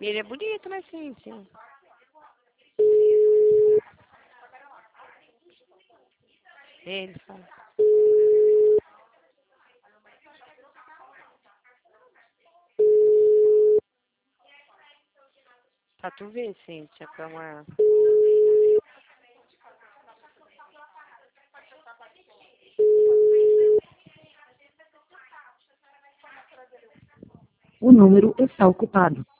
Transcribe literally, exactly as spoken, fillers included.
Ele é bonito, mas sim, sim. Ele fala. Pra tu ver, Cíntia, como é. O número está ocupado.